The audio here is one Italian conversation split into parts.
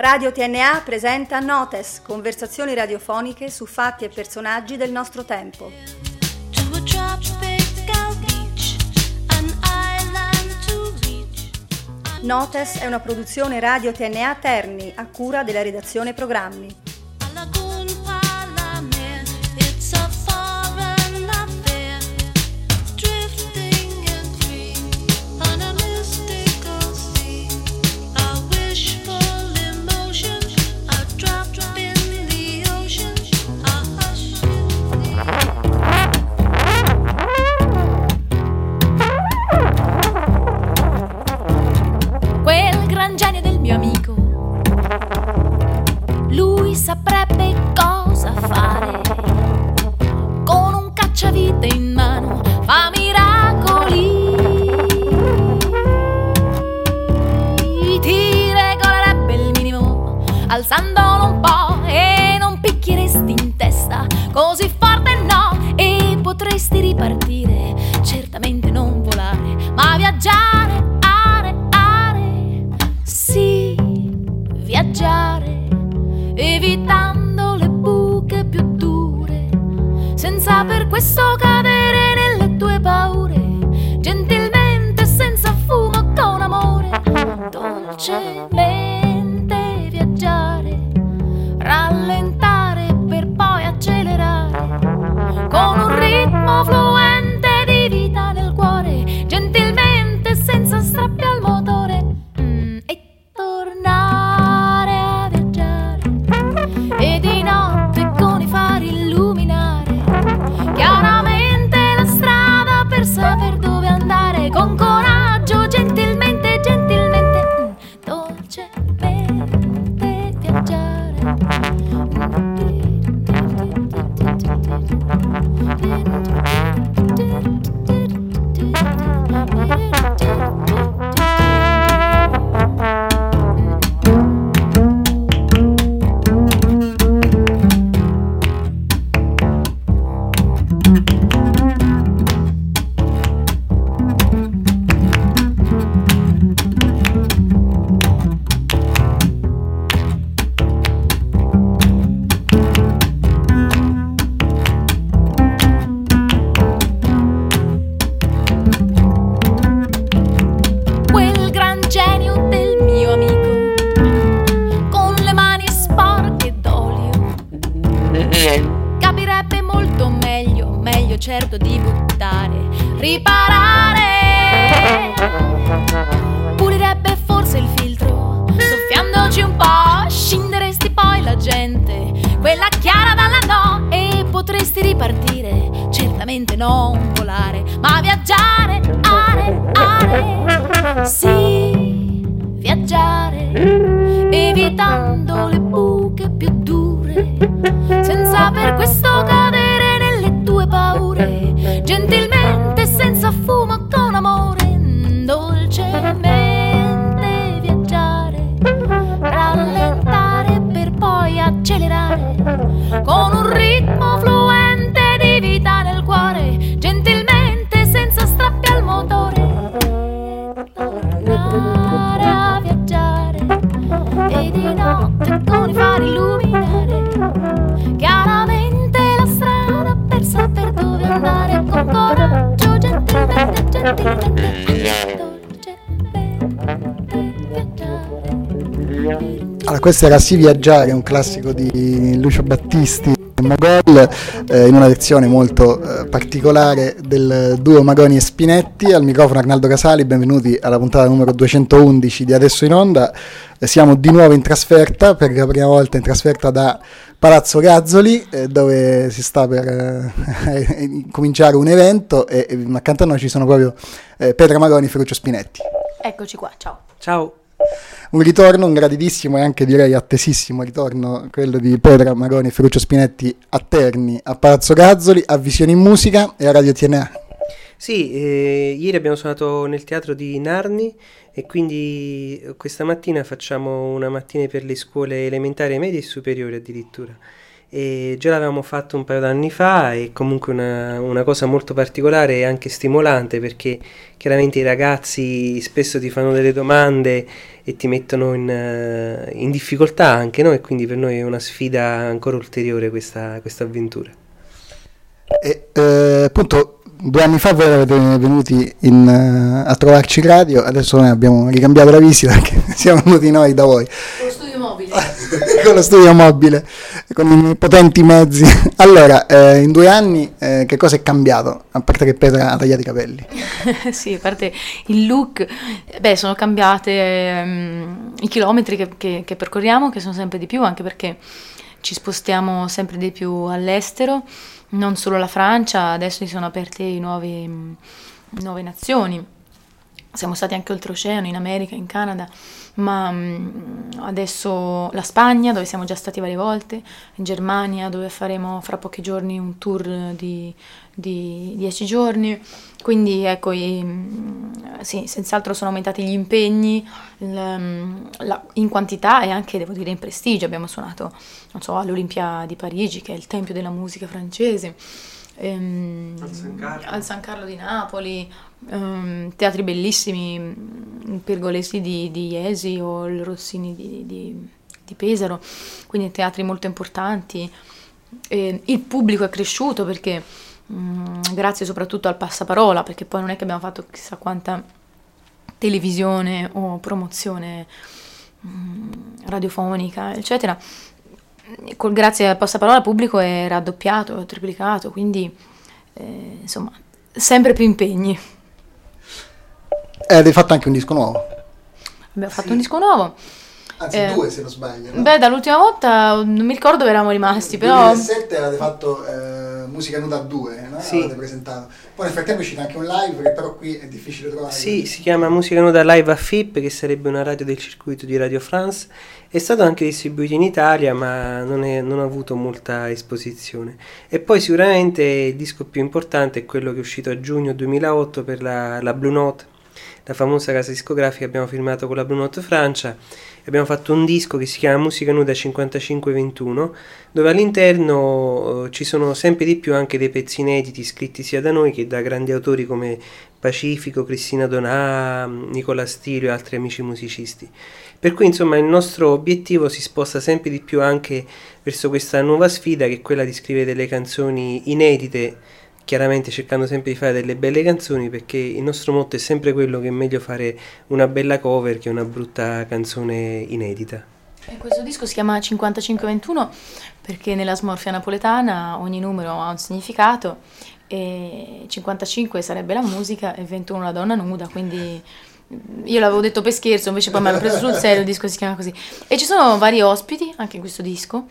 Radio TNA presenta Notes, conversazioni radiofoniche su fatti e personaggi del nostro tempo. Notes è una produzione Radio TNA Terni a cura della redazione programmi. Saprebbe cosa fare, con un cacciavite in mano fa miracoli, ti regolerebbe il minimo alzandolo un po' e non picchieresti in testa così forte no, e potresti ripartire, certamente non volare ma viaggiare, sì, viaggiare, evitando le buche più dure, senza per questo cadere nelle tue paure, gentilmente, senza fumo, con amore, dolcemente viaggiare, rallentare per poi accelerare, con un ritmo fluente di vita nel cuore, gentilmente, senza strappi al motore, e tornare a viaggiare. E di notte con i fari illuminare chiaramente la strada per saper dove andare, con coraggio, gentilmente, gentilmente, dolcemente viaggiare. Capirebbe molto meglio certo di buttare, riparare, pulirebbe forse il filtro, soffiandoci un po', scinderesti poi la gente, quella chiara dalla no, e potresti ripartire, certamente non volare, ma viaggiare, sì, viaggiare, evitando le buche più dure, senza per questo cadere nelle tue paure, gentilmente, senza fumo, con amore, dolcemente viaggiare, rallentare per poi accelerare, con un ritmo fluente di vita nel cuore, gentilmente, senza strappi al motore, tornare a viaggiare, e di notte con i fari illuminare chiaramente la strada per saper dove andare, con coraggio, gentilmente, dolcemente viaggiare. Allora, questo era Sì viaggiare, un classico di Lucio Battisti e Mogol, in una versione molto particolare del duo Magoni e Spinetti. Al microfono Arnaldo Casali, benvenuti alla puntata numero 211 di Adesso in Onda. Siamo di nuovo in trasferta, per la prima volta in trasferta da Palazzo Gazzoli, dove si sta per cominciare un evento, e accanto a noi ci sono proprio Petra Magoni e Ferruccio Spinetti. Eccoci qua, ciao. Ciao. Un ritorno, un graditissimo e anche direi attesissimo ritorno, quello di Petra Magoni e Ferruccio Spinetti a Terni, a Palazzo Gazzoli, a Visioni in Musica e a Radio TNA. Sì, ieri abbiamo suonato nel teatro di Narni e quindi questa mattina facciamo una mattina per le scuole elementari, medie e superiori addirittura. e già l'avevamo fatto un paio d'anni fa, è comunque una cosa molto particolare e anche stimolante, perché chiaramente i ragazzi spesso ti fanno delle domande e ti mettono in difficoltà anche, no? E quindi per noi è una sfida ancora ulteriore questa avventura. E appunto 2 anni fa voi eravate venuti a trovarci in radio, adesso noi abbiamo ricambiato la visita perché siamo venuti noi da voi. Con lo studio mobile. Con lo studio mobile, con i potenti mezzi. Allora, in 2 anni che cosa è cambiato? A parte che Petra ha tagliato i capelli. Sì, a parte il look, sono cambiate i chilometri che percorriamo, che sono sempre di più, anche perché ci spostiamo sempre di più all'estero, non solo la Francia, adesso si sono aperte nuove nazioni. Siamo stati anche oltreoceano, in America, in Canada, ma adesso la Spagna, dove siamo già stati varie volte, in Germania, dove faremo fra pochi giorni un tour di 10 giorni. Quindi ecco, sì, senz'altro sono aumentati gli impegni in quantità e anche, devo dire, in prestigio. Abbiamo suonato, non so, all'Olimpia di Parigi, che è il tempio della musica francese, al San Carlo di Napoli, teatri bellissimi, il Pergolesi di Jesi o il Rossini di Pesaro, quindi teatri molto importanti. Il pubblico è cresciuto perché grazie soprattutto al passaparola, perché poi non è che abbiamo fatto chissà quanta televisione o promozione radiofonica, eccetera. Grazie al passaparola il pubblico è raddoppiato, è triplicato, quindi insomma sempre più impegni. Avete fatto anche un disco nuovo? Abbiamo fatto un disco nuovo. Anzi, 2 se non sbaglio, no? Dall'ultima volta non mi ricordo dove eravamo rimasti, però... Nel 2007 avete fatto Musica Nuda 2, no? Sì. Avete presentato. Poi nel frattempo è uscito anche un live che però qui è difficile trovare. Sì, si chiama Musica Nuda Live a FIP, che sarebbe una radio del circuito di Radio France. È stato anche distribuito in Italia, ma non ha avuto molta esposizione. E poi sicuramente il disco più importante è quello che è uscito a giugno 2008 per la Blue Note, la famosa casa discografica. Abbiamo firmato con la Blue Note Francia. Abbiamo fatto un disco che si chiama Musica Nuda 5521, dove all'interno ci sono sempre di più anche dei pezzi inediti scritti sia da noi che da grandi autori come Pacifico, Cristina Donà, Nicola Stilio e altri amici musicisti. Per cui insomma il nostro obiettivo si sposta sempre di più anche verso questa nuova sfida, che è quella di scrivere delle canzoni inedite, chiaramente cercando sempre di fare delle belle canzoni, perché il nostro motto è sempre quello che è meglio fare una bella cover che una brutta canzone inedita. E questo disco si chiama 5521 perché nella smorfia napoletana ogni numero ha un significato, e 55 sarebbe la musica e 21 la donna nuda, quindi io l'avevo detto per scherzo, invece poi mi hanno preso sul serio, il disco si chiama così. E ci sono vari ospiti anche in questo disco.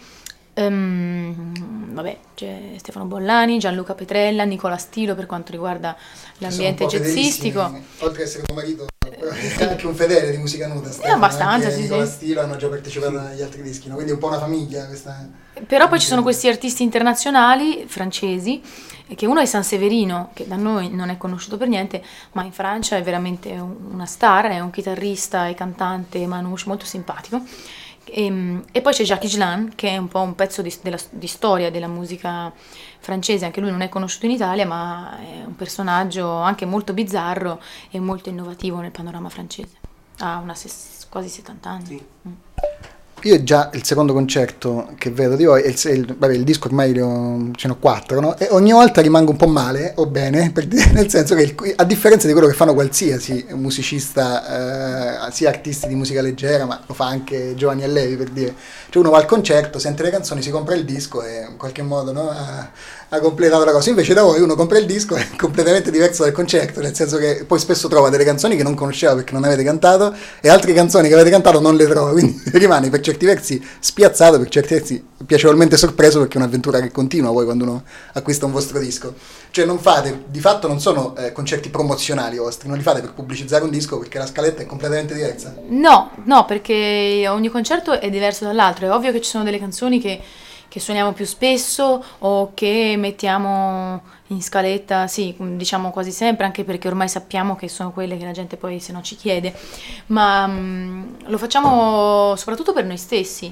C'è Stefano Bollani, Gianluca Petrella, Nicola Stilo per quanto riguarda l'ambiente jazzistico. Oltre ad essere tuo marito, è anche un fedele di Musica Nuda. Abbastanza, sì, Nicola sì. Stilo hanno già partecipato agli altri dischi, no? Quindi è un po' una famiglia questa. Però poi ci sono questi artisti internazionali francesi, che uno è Sanseverino, che da noi non è conosciuto per niente, ma in Francia è veramente una star, è un chitarrista e cantante manouche molto simpatico. E poi c'è Jacques Higelin, che è un po' un pezzo di storia della musica francese, anche lui non è conosciuto in Italia, ma è un personaggio anche molto bizzarro e molto innovativo nel panorama francese. Ha quasi 70 anni. Sì. Io già il secondo concerto che vedo di voi, il disco ormai ce ne ho 4, no? E ogni volta rimango un po' male o bene, nel senso che a differenza di quello che fanno qualsiasi musicista, sia artisti di musica leggera, ma lo fa anche Giovanni Allevi, per dire, cioè uno va al concerto, sente le canzoni, si compra il disco e in qualche modo, no, ha completato la cosa. Invece da voi uno compra il disco è completamente diverso dal concerto, nel senso che poi spesso trova delle canzoni che non conosceva perché non avete cantato e altre canzoni che avete cantato non le trova, quindi rimane per certi versi spiazzato, per certi versi piacevolmente sorpreso, perché è un'avventura che continua poi quando uno acquista un vostro disco. Cioè non fate, di fatto non sono concerti promozionali vostri, non li fate per pubblicizzare un disco perché la scaletta è completamente diversa? No, perché ogni concerto è diverso dall'altro. È ovvio che ci sono delle canzoni che suoniamo più spesso o che mettiamo in scaletta, sì, diciamo quasi sempre, anche perché ormai sappiamo che sono quelle che la gente poi se no ci chiede, ma lo facciamo soprattutto per noi stessi,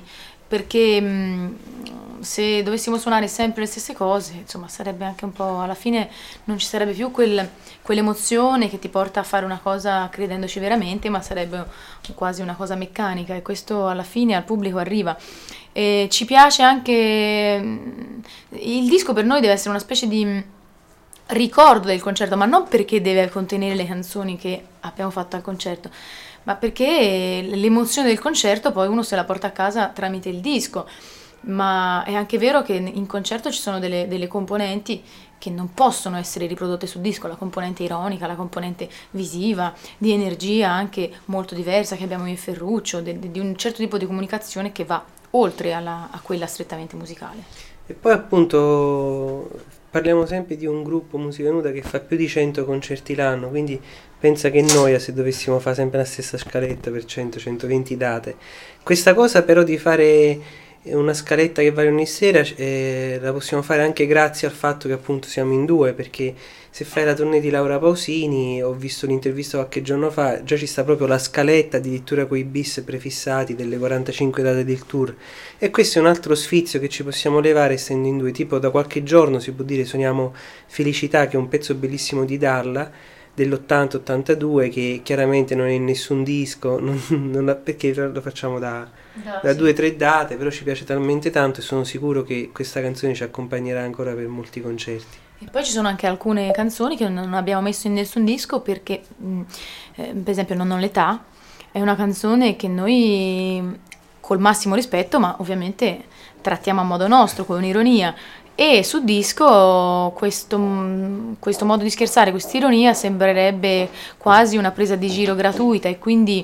perché se dovessimo suonare sempre le stesse cose, insomma, sarebbe anche un po', alla fine non ci sarebbe più quell'emozione che ti porta a fare una cosa credendoci veramente, ma sarebbe quasi una cosa meccanica, e questo alla fine al pubblico arriva. E ci piace anche, il disco per noi deve essere una specie di ricordo del concerto, ma non perché deve contenere le canzoni che abbiamo fatto al concerto, ma perché l'emozione del concerto poi uno se la porta a casa tramite il disco. Ma è anche vero che in concerto ci sono delle componenti che non possono essere riprodotte sul disco, la componente ironica, la componente visiva, di energia anche molto diversa che abbiamo in Ferruccio, di un certo tipo di comunicazione che va oltre a quella strettamente musicale. E poi appunto parliamo sempre di un gruppo Musica Nuda che fa più di 100 concerti l'anno, quindi pensa che noia se dovessimo fare sempre la stessa scaletta per 100-120 date. Questa cosa però di fare una scaletta che varia ogni sera la possiamo fare anche grazie al fatto che appunto siamo in due, perché se fai la tournée di Laura Pausini, ho visto l'intervista qualche giorno fa, già ci sta proprio la scaletta addirittura con i bis prefissati delle 45 date del tour, e questo è un altro sfizio che ci possiamo levare essendo in due. Tipo da qualche giorno si può dire suoniamo Felicità, che è un pezzo bellissimo di Darla dell'80-82, che chiaramente non è in nessun disco, perché lo facciamo da 2-3 date, però ci piace talmente tanto e sono sicuro che questa canzone ci accompagnerà ancora per molti concerti. E poi ci sono anche alcune canzoni che non abbiamo messo in nessun disco perché, per esempio Non ho l'età, è una canzone che noi, col massimo rispetto, ma ovviamente trattiamo a modo nostro, con ironia. E sul disco questo modo di scherzare, questa ironia sembrerebbe quasi una presa di giro gratuita, e quindi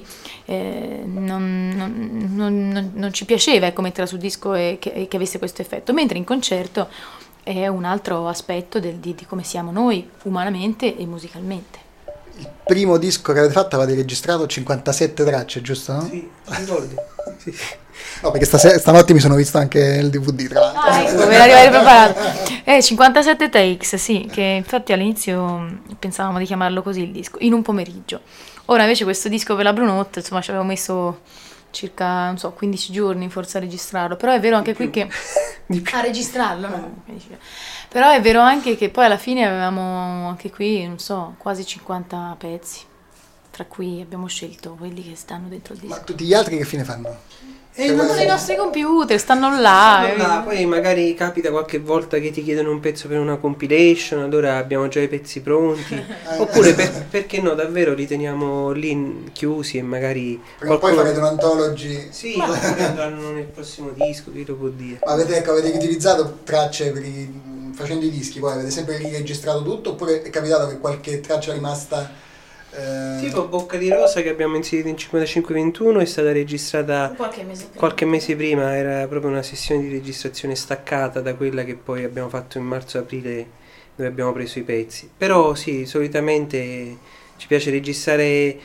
non ci piaceva, ecco, metterla sul disco e che avesse questo effetto, mentre in concerto è un altro aspetto di come siamo noi umanamente e musicalmente. Il primo disco che avete fatto avete registrato 57 tracce, giusto? No? Sì, ricordi? Sì. No, perché stanotte mi sono visto anche il DVD, tra l'altro. Ah, ecco, per arrivare preparato. 57 takes, sì, che infatti all'inizio pensavamo di chiamarlo così il disco, in un pomeriggio. Ora invece questo disco per la Blue Note, insomma, ci avevo messo circa, non so, 15 giorni forse a registrarlo, però è vero anche qui che a registrarlo, no? Però è vero anche che poi alla fine avevamo anche qui, non so, quasi 50 pezzi, tra cui abbiamo scelto quelli che stanno dentro il disco. Ma tutti gli altri che fine fanno? Stanno nei nostri computer, stanno là. Poi magari capita qualche volta che ti chiedono un pezzo per una compilation, allora abbiamo già i pezzi pronti, oppure perché no, davvero li teniamo lì chiusi e magari poi farete un'antology. Sì, magari andranno nel prossimo disco, chi lo può dire. Ma avete utilizzato tracce facendo i dischi, poi avete sempre riregistrato tutto, oppure è capitato che qualche traccia è rimasta tipo Bocca di Rosa, che abbiamo inserito in 55-21, è stata registrata qualche mese prima, era proprio una sessione di registrazione staccata da quella che poi abbiamo fatto in marzo-aprile, dove abbiamo preso i pezzi. Però sì, solitamente ci piace registrare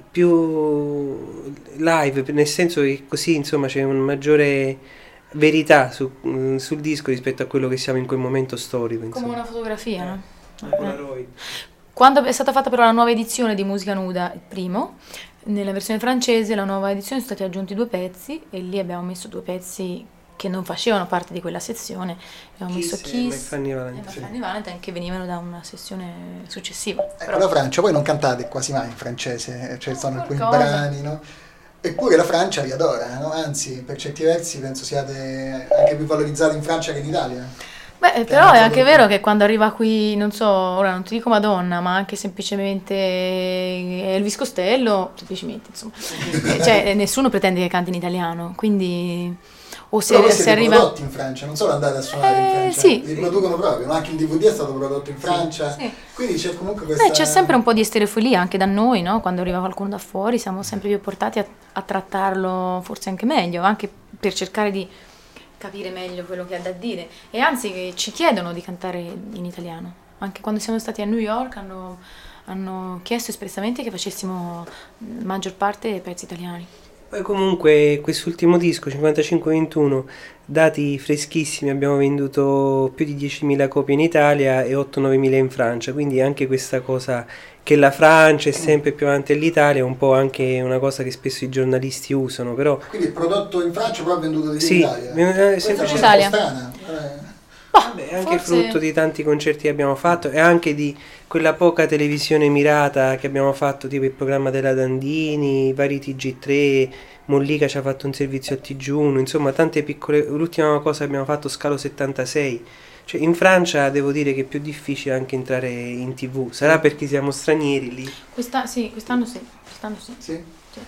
più live, nel senso che così insomma c'è una maggiore verità sul disco rispetto a quello che siamo in quel momento storico, insomma. Come una fotografia, no? Polaroid. Quando è stata fatta però la nuova edizione di Musica Nuda, il primo, nella versione francese, la nuova edizione, sono stati aggiunti 2 pezzi, e lì abbiamo messo 2 pezzi che non facevano parte di quella sezione. Abbiamo messo Kiss e Fanny Valentine, che venivano da una sessione successiva. Ecco, la Francia, poi non cantate quasi mai in francese, cioè sono alcuni brani, no? Eppure la Francia vi adora, no? Anzi, per certi versi penso siate anche più valorizzati in Francia che in Italia. Beh, però è anche vero che quando arriva qui, non so, ora non ti dico Madonna, ma anche semplicemente Elvis Costello, semplicemente, insomma, cioè nessuno pretende che canti in italiano, quindi o se, però voi se siete arriva prodotti in Francia, non solo andate a suonare in Francia, sì. Li producono proprio, no? Anche il DVD è stato prodotto in Francia, sì. Quindi c'è comunque questa... c'è sempre un po' di estereofilia anche da noi, no? Quando arriva qualcuno da fuori siamo sempre più portati a trattarlo forse anche meglio, anche per cercare di capire meglio quello che ha da dire, e anzi ci chiedono di cantare in italiano. Anche quando siamo stati a New York hanno chiesto espressamente che facessimo maggior parte pezzi italiani. Poi comunque quest'ultimo disco, 55-21, dati freschissimi, abbiamo venduto più di 10.000 copie in Italia e 8-9.000 in Francia, quindi anche questa cosa che la Francia è sempre più avanti dell'Italia è un po' anche una cosa che spesso i giornalisti usano, però... Quindi il prodotto in Francia però è venduto in Sì, Italia? sempre in Questa è Italia. un po' strana. Vabbè, anche forse- frutto di tanti concerti che abbiamo fatto e anche di quella poca televisione mirata che abbiamo fatto, tipo il programma della Dandini, i vari TG3, Mollica ci ha fatto un servizio a TG1, insomma tante piccole. L'ultima cosa che abbiamo fatto, Scalo 76. Cioè in Francia devo dire che è più difficile anche entrare in TV, sarà perché siamo stranieri lì. Quest'anno sì. Sì?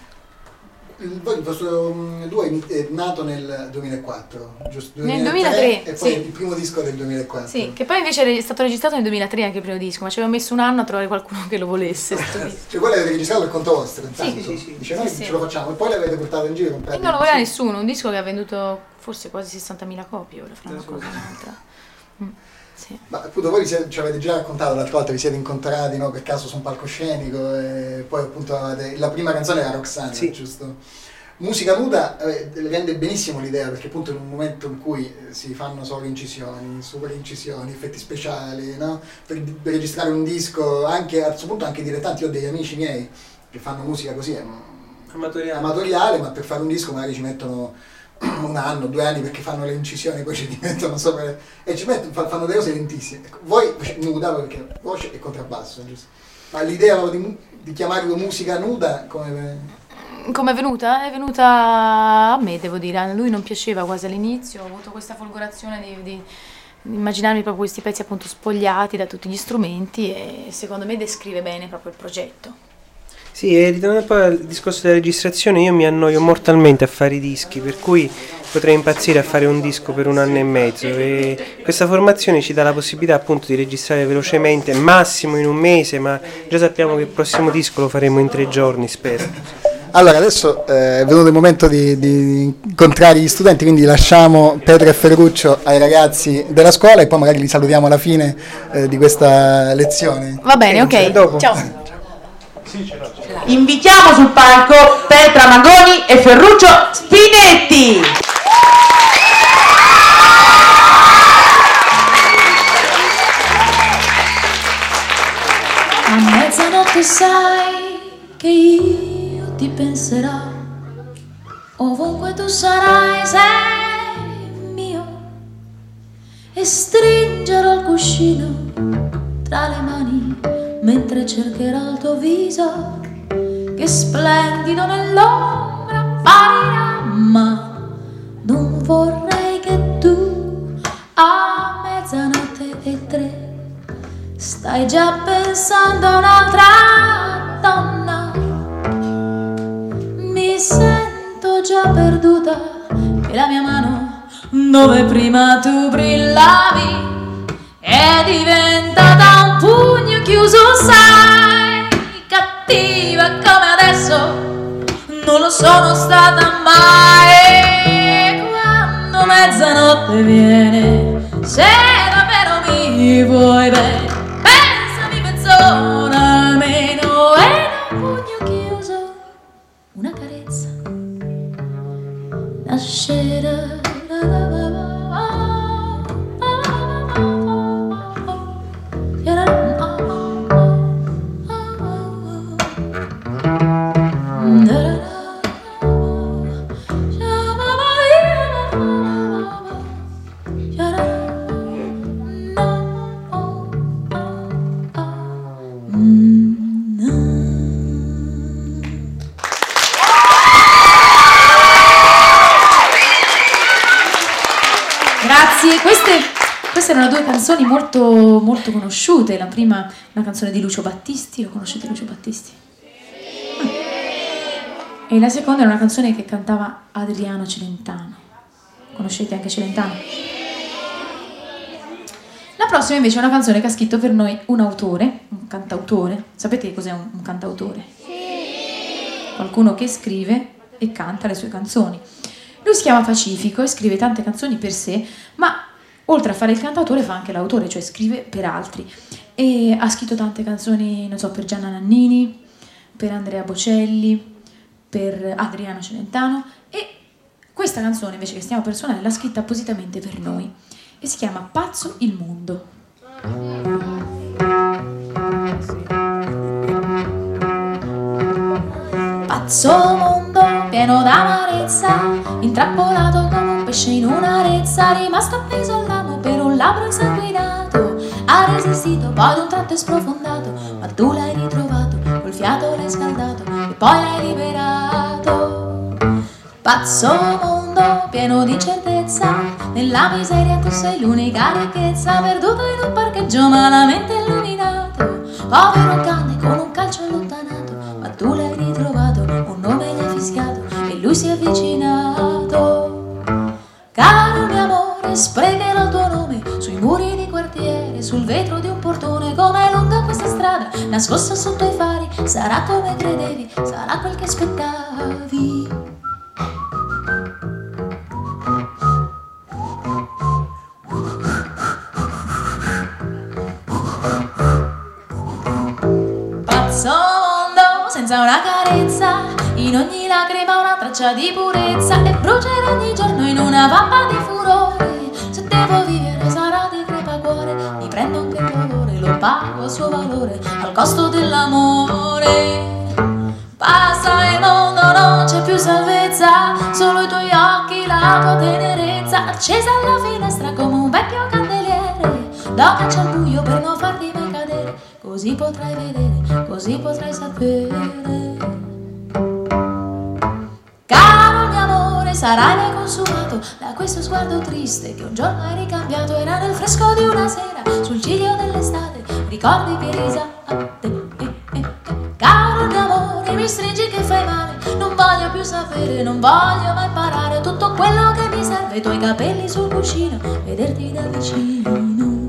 Il vostro duo è nato nel 2004, giusto? Nel 2003, e poi sì. il primo disco del 2004. Sì, che poi invece è stato registrato nel 2003 anche il primo disco, ma ci avevo messo un anno a trovare qualcuno che lo volesse. sto disco. Cioè voi l'avete registrato per conto vostro, intanto. sì. Dice noi Sì. ce lo facciamo e poi l'avete portato in giro e E comprate. non lo voleva nessuno, un disco che ha venduto forse quasi 60.000 copie, ora fra una cosa e un'altra. Sì. Ma appunto voi ci avete già raccontato l'altra volta, vi siete incontrati, no, per caso su un palcoscenico e poi appunto la prima canzone era Roxanne, Sì. giusto? Musica nuda rende benissimo l'idea perché appunto in un momento in cui si fanno solo incisioni, super incisioni, effetti speciali, no? Per registrare un disco, anche a questo punto anche dilettanti, io ho degli amici miei che fanno musica così, amatoriale, ma per fare un disco magari ci mettono 1 anno, 2 anni perché fanno le incisioni, poi ci rimettono sopra e fanno delle cose lentissime. Voi nuda perché voce e contrabbasso, giusto? Ma l'idea di chiamarlo musica nuda come... Come è venuta? È venuta a me, devo dire. A lui non piaceva quasi all'inizio, ho avuto questa folgorazione di immaginarmi proprio questi pezzi appunto spogliati da tutti gli strumenti e secondo me descrive bene proprio il progetto. Sì, e ritornando poi al discorso della registrazione, io mi annoio mortalmente a fare i dischi, per cui potrei impazzire a fare un disco per 1 anno e mezzo e questa formazione ci dà la possibilità appunto di registrare velocemente, massimo in 1 mese, ma già sappiamo che il prossimo disco lo faremo in 3 giorni, spero. Allora, adesso è venuto il momento di incontrare gli studenti, quindi lasciamo Petra e Ferruccio ai ragazzi della scuola e poi magari li salutiamo alla fine di questa lezione. Va bene, ok. dopo. Ciao. Invitiamo sul palco Petra Magoni e Ferruccio Spinetti. A mezzanotte sai che io ti penserò, ovunque tu sarai sei mio, e stringerò il cuscino tra le mani mentre cercherò il tuo viso che splendido nell'ombra apparirà, ma non vorrei che tu a 00:03 stai già pensando a un'altra donna. Mi sento già perduta e la mia mano dove prima tu brillavi è diventata un pugno chiuso, sai, cattiva come adesso non lo sono stata mai. Quando mezzanotte viene, se davvero mi vuoi bene, pensami mezz'ora almeno e un pugno chiuso, una carezza nascerà. Grazie, queste erano 2 canzoni molto, molto conosciute. La prima è una canzone di Lucio Battisti, lo conoscete Lucio Battisti? E la seconda è una canzone che cantava Adriano Celentano. Conoscete anche Celentano? La prossima invece è una canzone che ha scritto per noi un autore, un cantautore. Sapete cos'è un cantautore? Qualcuno che scrive e canta le sue canzoni. Lui si chiama Pacifico e scrive tante canzoni per sé, ma oltre a fare il cantautore fa anche l'autore, cioè scrive per altri. E ha scritto tante canzoni, non so, per Gianna Nannini, per Andrea Bocelli, per Adriano Celentano, e questa canzone invece che stiamo per suonare l'ha scritta appositamente per noi e si chiama Pazzo il mondo. Pazzo mondo pieno d'amarezza, intrappolato come un pesce in un'arezza, rimasto appeso al ramo per un labbro insanguinato, ha resistito, poi d'un tratto è sprofondato, ma tu l'hai ritrovato, col fiato l'hai scaldato e poi l'hai liberato. Pazzo mondo pieno di incertezza, nella miseria tu sei l'unica ricchezza, perduto in un parcheggio malamente illuminato, povero cane con un calcio allontanato, ma tu l'hai ritrovato, un nome gli hai fischiato e lui si è avvicinato. Caro mio amore, spregherò il tuo nome sui muri di quartiere, sul vetro di un portone, com'è lunga questa strada nascosta sotto i fari, sarà come credevi, sarà quel che aspettavi. Pazzo mondo senza una carezza, in ogni lacrima una traccia di purezza, e brucerà ogni giorno in una vampa di furore. Se devo vivere sarà di crepacuore, mi prendo anche il dolore, lo pago a suo valore, al costo dell'amore. Passa il mondo, non c'è più salvezza, solo i tuoi occhi, la tua tenerezza, accesa alla finestra come un vecchio candeliere, da caccia al buio per non farti mai cadere, così potrai vedere, così potrai sapere. Caro mio amore, sarai mai consumato da questo sguardo triste che un giorno hai ricambiato, era nel fresco di una sera, sul ciglio dell'estate, ricordi che risate. Caro mio amore, mi stringi che fai male, non voglio più sapere, non voglio mai imparare, tutto quello che mi serve, i tuoi capelli sul cuscino, vederti da vicino.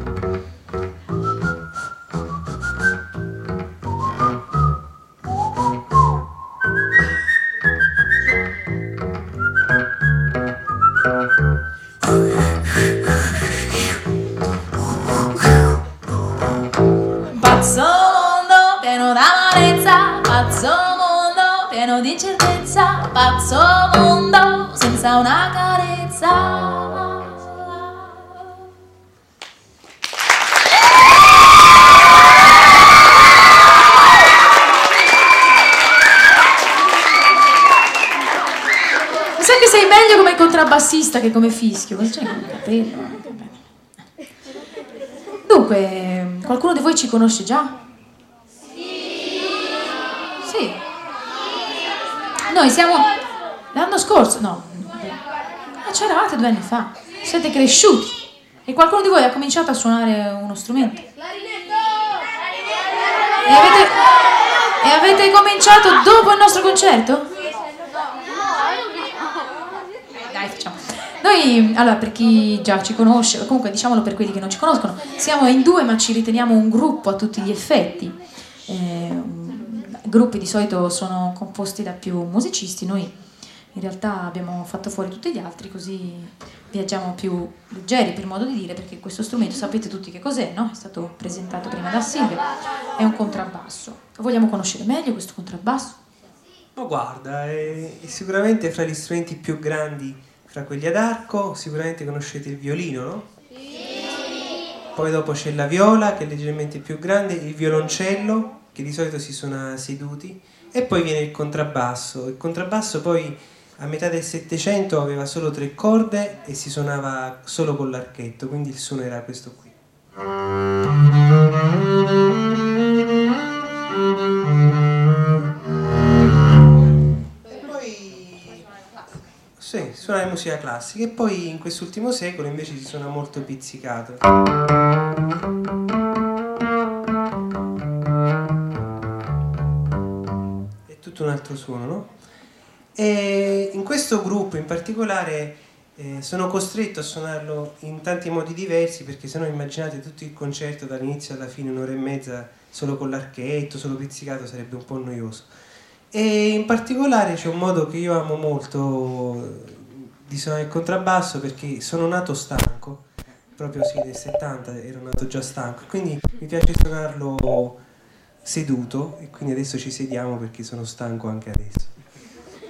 Pazzo mondo pieno d'amarezza, pazzo mondo pieno di incertezza, pazzo mondo senza una carezza. Mi sa che sei meglio come contrabbassista che come fischio, cosa c'è con il capello? Dunque, qualcuno di voi ci conosce già? Sì. Noi siamo... L'anno scorso? No. C'eravate 2 anni fa. Siete cresciuti. E qualcuno di voi ha cominciato a suonare uno strumento? E avete cominciato dopo il nostro concerto? Dai, facciamo. Noi, allora, per chi già ci conosce, comunque diciamolo per quelli che non ci conoscono, siamo in 2 ma ci riteniamo un gruppo a tutti gli effetti. Gruppi di solito sono composti da più musicisti, noi in realtà abbiamo fatto fuori tutti gli altri, così viaggiamo più leggeri, per modo di dire, perché questo strumento sapete tutti che cos'è, no? È stato presentato prima da Silvia, è un contrabbasso. Vogliamo conoscere meglio questo contrabbasso? Ma guarda, è sicuramente fra gli strumenti più grandi, fra quelli ad arco. Sicuramente conoscete il violino, no? Sì. Poi dopo c'è la viola, che è leggermente più grande, il violoncello, che di solito si suona seduti, e poi viene il contrabbasso. Il contrabbasso poi a metà del Settecento aveva solo 3 corde e si suonava solo con l'archetto, quindi il suono era questo qui. Sì, suona la musica classica, e poi in quest'ultimo secolo invece si suona molto pizzicato. È tutto un altro suono, no? E in questo gruppo in particolare sono costretto a suonarlo in tanti modi diversi, perché sennò immaginate tutto il concerto dall'inizio alla fine, 1 ora e mezza solo con l'archetto, solo pizzicato, sarebbe un po' noioso. E in particolare c'è un modo che io amo molto di suonare il contrabbasso, perché sono nato stanco, proprio sì, nel 70 ero nato già stanco, quindi mi piace suonarlo seduto, e quindi adesso ci sediamo perché sono stanco anche adesso.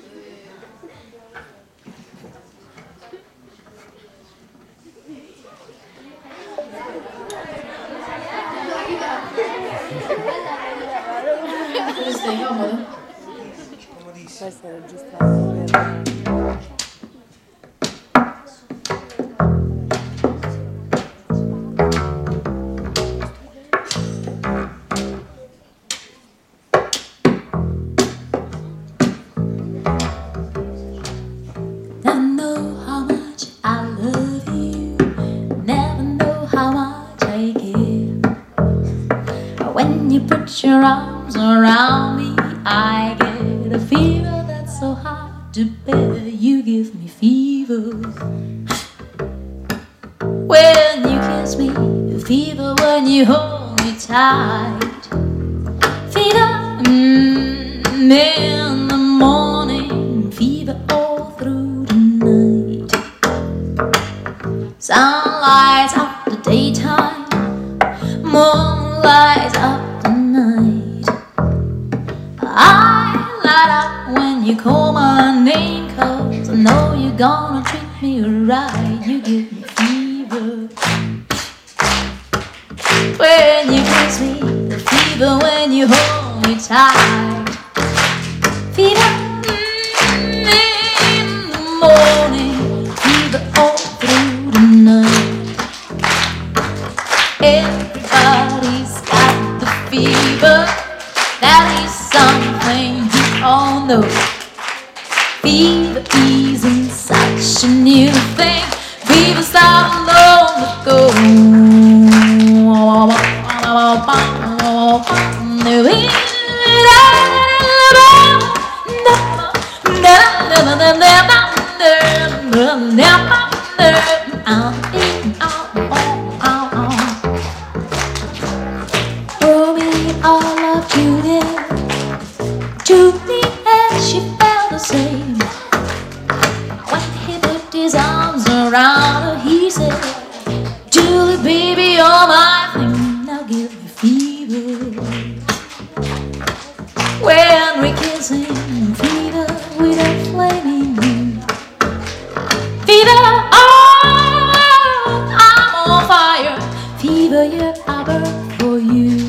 Stai comodo? I know how much I love you, never know how much I give. When you put your arms around me, I get a fever that's so hard to bear. You give me fever when you kiss me, fever when you hold me tight, fever in the morning, fever all through the night. Sun lights up the daytime, moon lights up the night. I light up when you call my name, 'cause I know you're gonna treat me right. You give me fever when you kiss me, the fever when you hold me tight, fever in the morning, fever all through the night. Everybody's got the fever, that is something you all know. Fever isn't such a new thing, fever started long ago. Romeo loved Juliet, Juliet, she felt the same. When he put his arms around her, he said, Julie, baby, you're my thing, now give me fever. When we kissing, fever with a flaming fever, oh, I'm on fire, fever, yeah, I burn for you.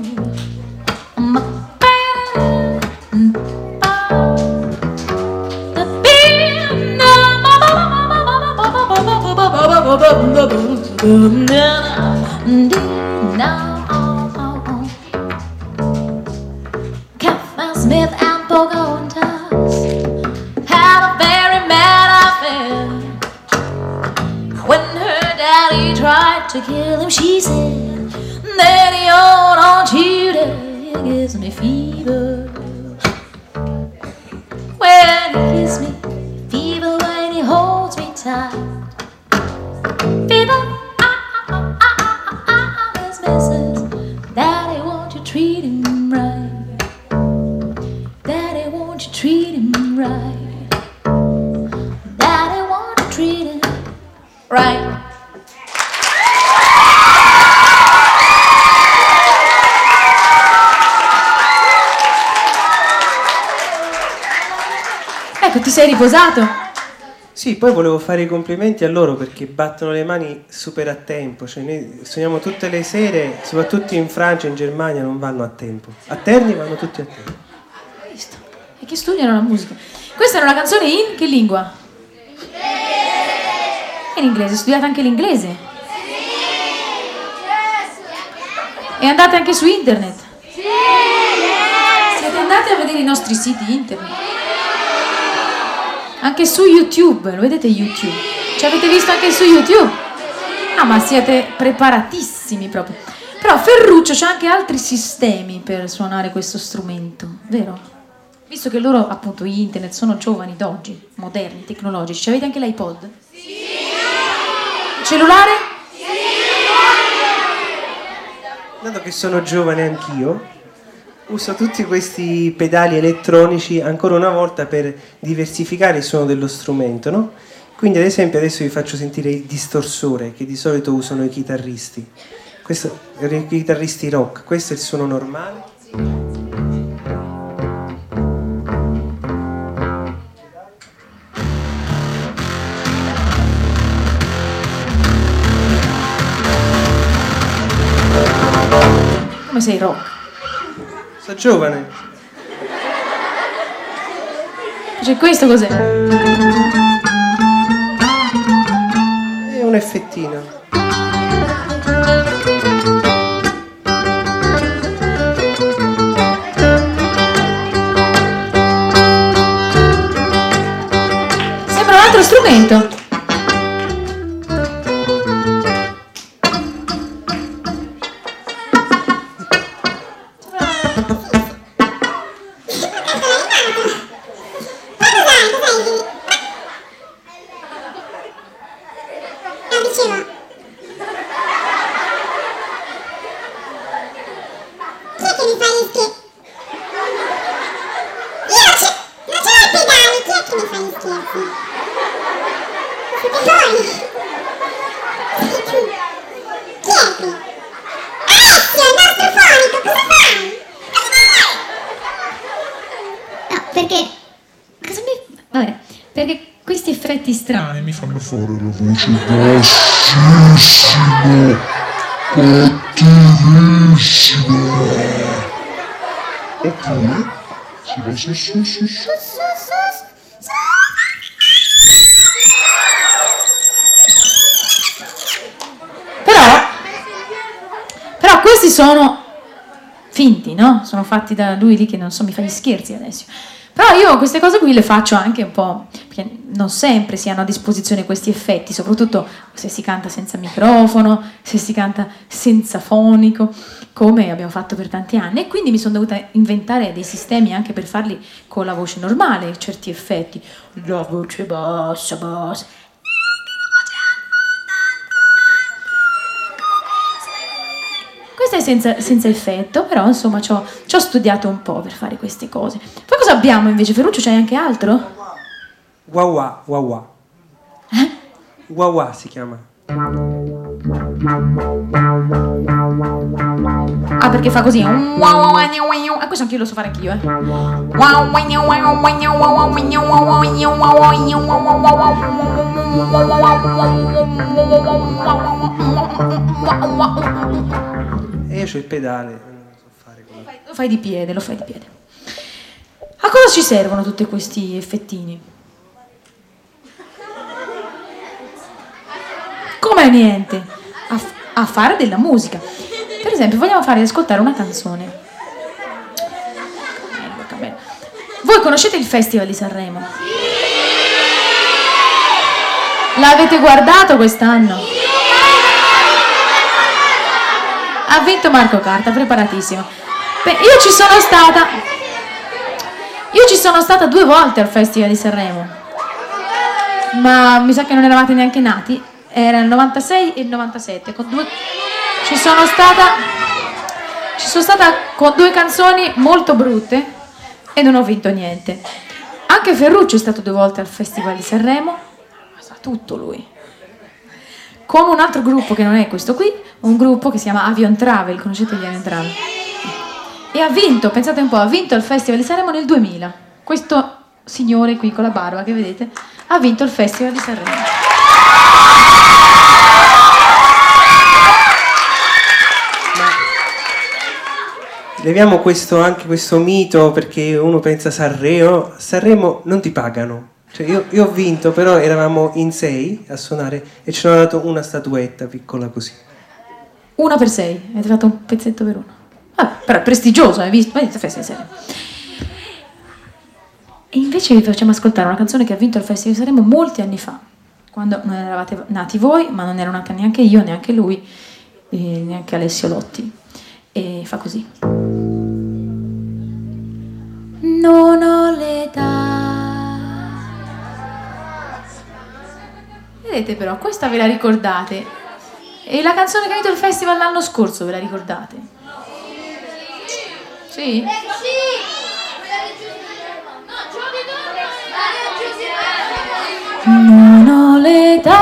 Catherine Smith and Pocahontas had a very mad affair. When her daddy tried to kill him, she said, Daddy, oh, don't you dare, it gives me fever. When he kisses me, fever when he holds me tight, fever, Miss Mrs. Daddy, won't you treat him right? Daddy, won't you treat him right? Daddy, won't you treat him right? Ecco, ti sei riposato? Sì, poi volevo fare i complimenti a loro perché battono le mani super a tempo, cioè noi suoniamo tutte le sere, soprattutto in Francia e in Germania non vanno a tempo, a Terni vanno tutti a tempo. Hai visto? E che studiano la musica. Questa era una canzone in che lingua? In inglese, studiate anche l'inglese? E andate anche su internet? Siete andati a vedere i nostri siti internet? Anche su YouTube, lo vedete YouTube? Ci avete visto anche su YouTube? Ah, ma siete preparatissimi proprio. Però Ferruccio c'ha anche altri sistemi per suonare questo strumento, vero? Visto che loro, appunto, internet sono giovani d'oggi, moderni, tecnologici, ci avete anche l'iPod? Sì! Cellulare? Sì! Dato che sono giovane anch'io, uso tutti questi pedali elettronici ancora una volta per diversificare il suono dello strumento, no? Quindi ad esempio adesso vi faccio sentire il distorsore che di solito usano i chitarristi. Questo, i chitarristi rock, questo è il suono normale. Come sei rock? Sono giovane. Cioè, questo cos'è? È un effettino. Sembra un altro strumento. Perché questi effetti strani mi fanno fare la voce bassissima, cattivissima. Oppure si va su. Però questi sono finti, no? Sono fatti da lui lì che non so, mi fa gli scherzi adesso. Però io queste cose qui le faccio anche un po', perché non sempre si hanno a disposizione questi effetti, soprattutto se si canta senza microfono, se si canta senza fonico, come abbiamo fatto per tanti anni. E quindi mi sono dovuta inventare dei sistemi anche per farli con la voce normale, certi effetti. La voce bassa. Questo è senza effetto, però insomma ci ho studiato un po' per fare queste cose. Poi cosa abbiamo invece? Ferruccio, c'hai anche altro? Wawa. Wawa si chiama. Ah, perché fa così. Questo anch'io lo so fare anch'io, E io c'ho il pedale, non lo so fare come. Lo fai di piede. A cosa ci servono tutti questi effettini? Come niente? A fare della musica. Per esempio, vogliamo farvi ascoltare una canzone. Voi conoscete il Festival di Sanremo? L'avete guardato quest'anno? Ha vinto Marco Carta, preparatissimo. Io ci sono stata 2 volte al Festival di Sanremo, ma mi sa che non eravate neanche nati. Era il 96 e il 97. Ci sono stata con 2 canzoni molto brutte e non ho vinto niente. Anche Ferruccio è stato 2 volte al Festival di Sanremo, ma sa tutto lui. Con un altro gruppo che non è questo qui, un gruppo che si chiama Avion Travel, conoscete gli Avion Travel? E ha vinto, pensate un po', ha vinto il Festival di Sanremo nel 2000. Questo signore qui con la barba che vedete ha vinto il Festival di Sanremo. Leviamo anche questo mito, perché uno pensa Sanremo non ti pagano. Cioè io ho vinto, però eravamo in 6 a suonare e ci hanno dato una statuetta piccola così. 1 per 6, avete fatto un pezzetto per 1. Però è prestigioso, hai visto? Festa di Sanremo. E invece vi facciamo ascoltare una canzone che ha vinto il Festival di Sanremo molti anni fa, quando non eravate nati voi, ma non ero nata neanche io, neanche lui, neanche Alessio Lotti. E fa così. Non ho l'età. Vedete però, questa ve la ricordate. E la canzone che ha vinto il festival l'anno scorso, ve la ricordate? Sì? Non ho l'età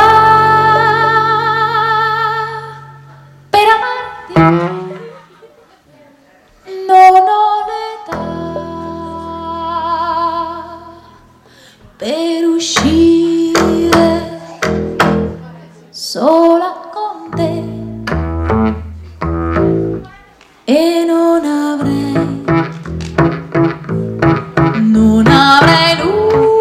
per amarti. Non ho l'età per uscire sola con te. E non avrei nulla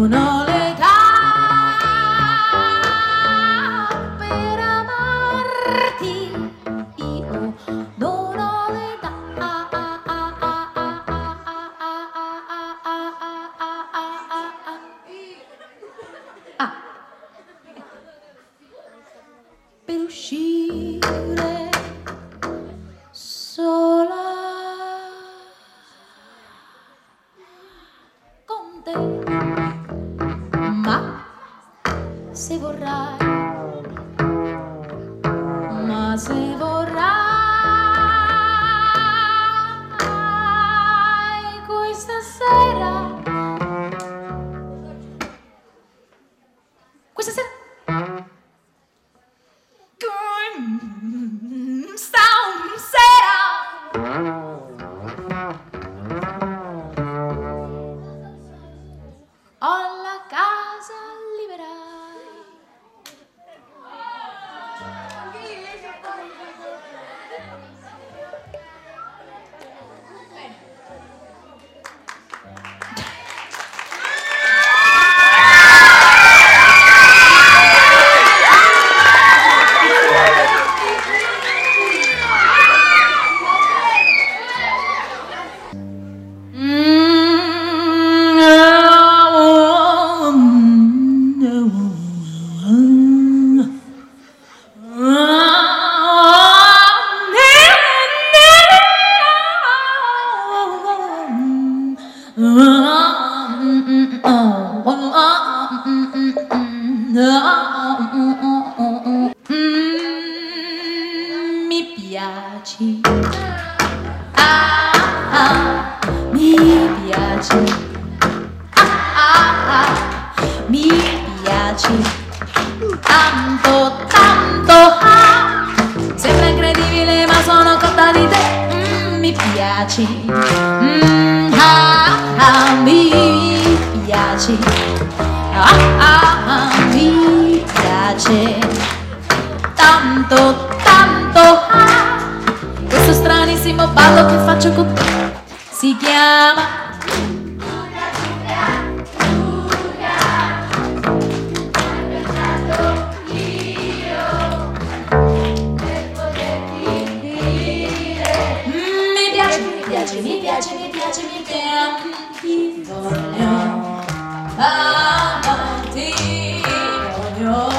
non ho l'età per amarti, io non ho l'età. Per uscire sola con te, ma se vorrai, ma se vorrai questa sera, ho la casa libera. Mi piaci, mi piaci, mi piaci, tanto, tanto, sembra incredibile ma sono cotta di te, mi piaci, mi piaci, mi piace, tanto, tanto, questo stranissimo ballo che faccio con te si chiama mi piace, ti voglio, ti voglio,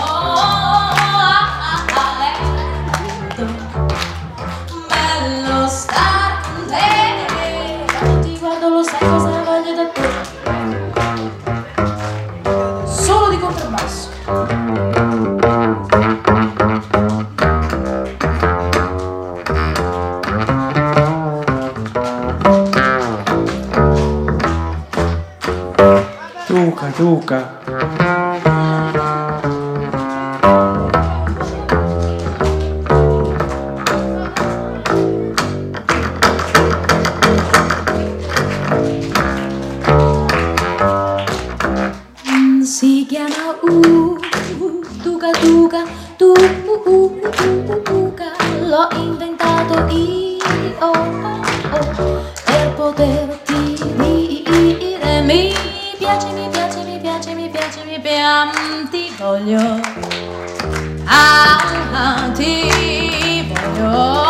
bello star con te, quando ti guardo lo sai cosa voglio da te, solo di contrabbasso. Tuca. Si chiama Tuca, Tuca, l'ho inventato io per poterti dire mi piace, ti voglio, ti voglio,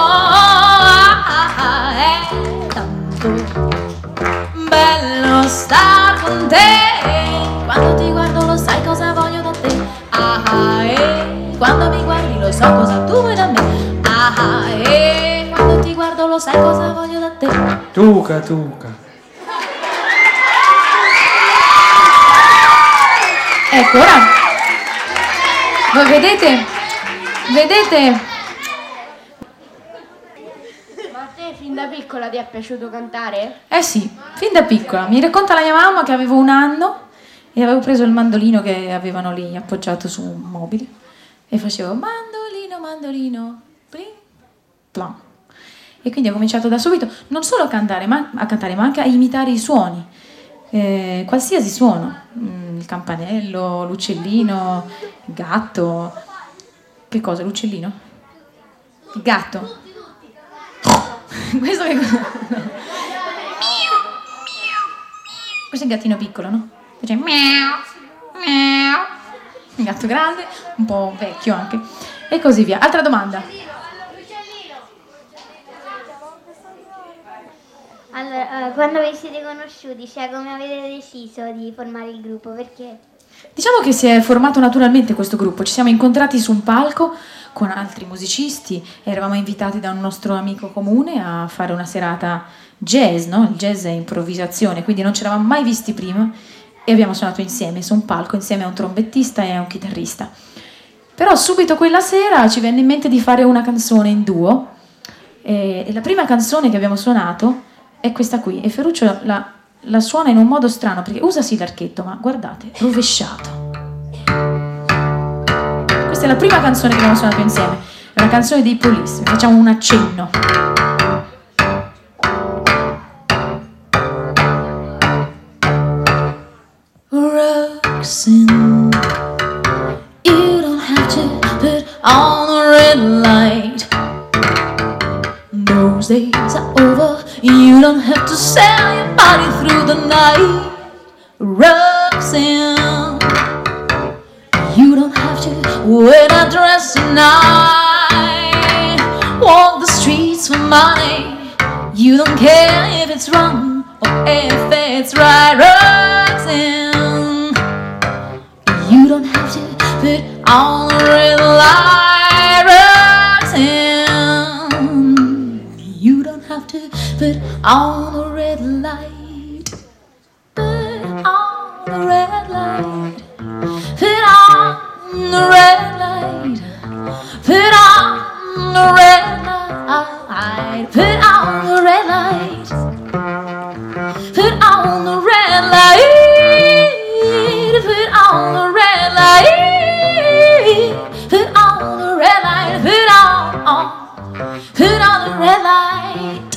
è tanto bello star con te, quando ti guardo lo sai cosa voglio da te, quando mi guardi lo so cosa tu vuoi da me, quando ti guardo lo sai cosa voglio da te. Tuca. Ecco, ora voi vedete? Ma a te fin da piccola ti è piaciuto cantare? Eh sì, fin da piccola. Mi racconta la mia mamma che avevo 1 anno e avevo preso il mandolino che avevano lì appoggiato su un mobile e facevo mandolino, plim, plom. E quindi ho cominciato da subito non solo a cantare, ma anche a imitare i suoni, qualsiasi suono, il campanello, l'uccellino, il gatto. Che cosa, l'uccellino? Il gatto? Questo che cosa? Questo è il gattino piccolo, no? Dice miau. un gatto grande, un po' vecchio anche, e così via. Altra domanda. Allora, quando vi siete conosciuti, cioè come avete deciso di formare il gruppo? Perché? Diciamo che si è formato naturalmente questo gruppo, ci siamo incontrati su un palco con altri musicisti, eravamo invitati da un nostro amico comune a fare una serata jazz, no? Il jazz è improvvisazione, quindi non ci eravamo mai visti prima e abbiamo suonato insieme su un palco insieme a un trombettista e a un chitarrista. Però subito quella sera ci venne in mente di fare una canzone in duo e la prima canzone che abbiamo suonato è questa qui, e Ferruccio la suona in un modo strano perché usa sì l'archetto, ma guardate, rovesciato. Questa è la prima canzone che abbiamo suonato insieme, è una canzone dei Police, facciamo un accenno. Roxanne, you don't have to put on a red light. Those days are over. You don't have to sell your body through the night. Roxanne, you don't have to wear that dress tonight. Walk the streets for money. You don't care if it's wrong or if it's right. Roxanne, you don't have to put on a red light. Roxanne, you don't have to put on the red light. Put on the red light. Put on the red light. Put on the red light. Put on the red light. Put on the red light. Put on the red light. Put on the red light. Put on the red light.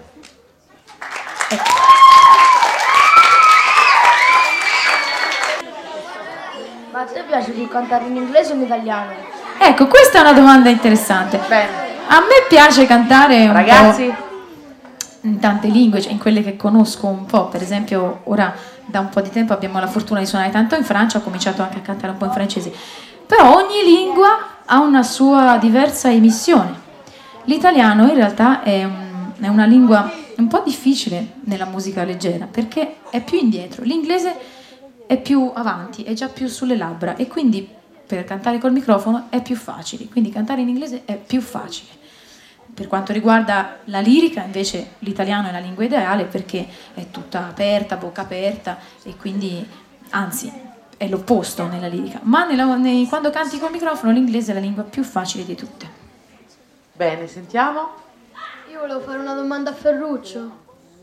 Ma a te piace più cantare in inglese o in italiano? Ecco, questa è una domanda interessante. Bene. A me piace cantare un Ragazzi, po' in tante lingue, cioè in quelle che conosco un po'. Per esempio, ora da un po' di tempo abbiamo la fortuna di suonare tanto in Francia, ho cominciato anche a cantare un po' in francese. Però ogni lingua ha una sua diversa emissione. L'italiano in realtà è una lingua un po' difficile nella musica leggera perché è più indietro. L'inglese è più avanti, è già più sulle labbra e quindi per cantare col microfono è più facile. Quindi cantare in inglese è più facile. Per quanto riguarda la lirica, invece, l'italiano è la lingua ideale perché è tutta aperta, bocca aperta e quindi, anzi, è l'opposto nella lirica. Ma quando canti col microfono l'inglese è la lingua più facile di tutte. bene, sentiamo. Io volevo fare una domanda a Ferruccio.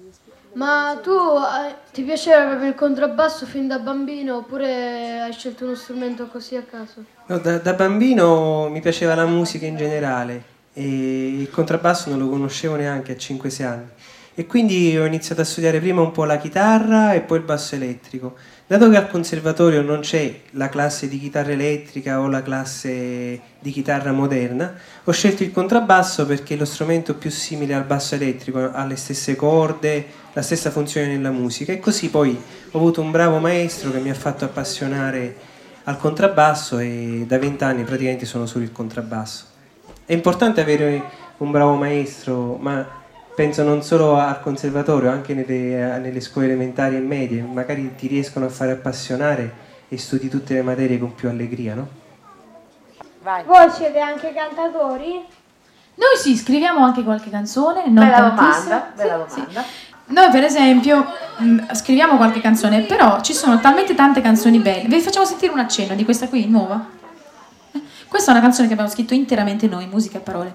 Ma tu ti piaceva proprio il contrabbasso fin da bambino oppure hai scelto uno strumento così a caso? No, da bambino mi piaceva la musica in generale e il contrabbasso non lo conoscevo neanche a 5-6 anni e quindi ho iniziato a studiare prima un po' la chitarra e poi il basso elettrico. Dato che al conservatorio non c'è la classe di chitarra elettrica o la classe di chitarra moderna, ho scelto il contrabbasso perché è lo strumento più simile al basso elettrico, ha le stesse corde, la stessa funzione nella musica e così poi ho avuto un bravo maestro che mi ha fatto appassionare al contrabbasso e da 20 anni praticamente sono solo il contrabbasso. È importante avere un bravo maestro, ma penso non solo al conservatorio, anche nelle scuole elementari e medie, magari ti riescono a fare appassionare e studi tutte le materie con più allegria, no? Vai. Voi siete anche cantatori? Noi sì, scriviamo anche qualche canzone, non Bella tantissime. domanda, bella Sì, domanda. sì. Noi per esempio scriviamo qualche canzone, però ci sono talmente tante canzoni belle. Vi facciamo sentire un accenno di questa qui, nuova. Questa è una canzone che abbiamo scritto interamente noi, musica e parole.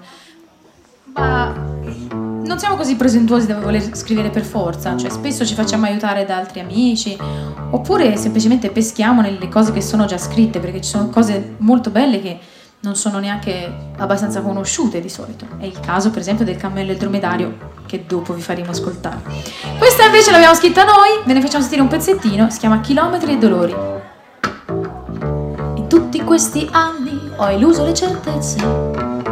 Ma non siamo così presuntuosi da voler scrivere per forza, cioè spesso ci facciamo aiutare da altri amici, oppure semplicemente peschiamo nelle cose che sono già scritte, perché ci sono cose molto belle che non sono neanche abbastanza conosciute di solito. È il caso per esempio del Cammello e il Dromedario, che dopo vi faremo ascoltare. Questa invece l'abbiamo scritta noi, ve ne facciamo sentire un pezzettino, si chiama Chilometri e dolori. In tutti questi anni ho eluso le certezze,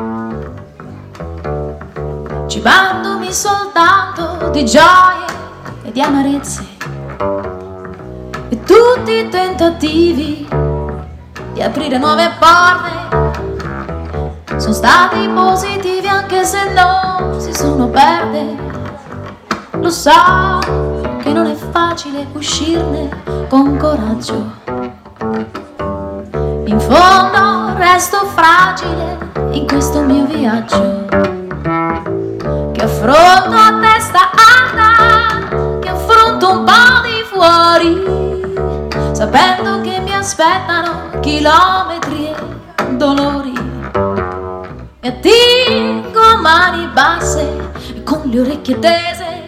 cibandomi soltanto di gioie e di amarezze. E tutti i tentativi di aprire nuove porte sono stati positivi, anche se non si sono aperte. Lo so che non è facile uscirne con coraggio. In fondo resto fragile in questo mio viaggio, che affronto a testa alta, che affronto un po' di fuori, sapendo che mi aspettano chilometri e dolori. Mi attingo a mani basse e con le orecchie tese,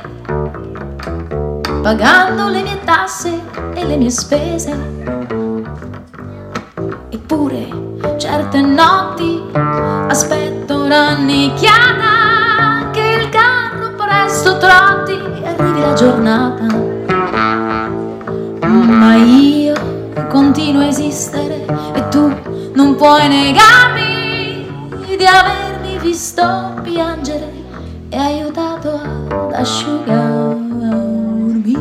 pagando le mie tasse e le mie spese. Eppure certe notti aspetto rannicchiata che il carro presto trotti e arrivi la giornata. Ma io continuo a esistere e tu non puoi negarmi di avermi visto piangere e aiutato ad asciugarmi.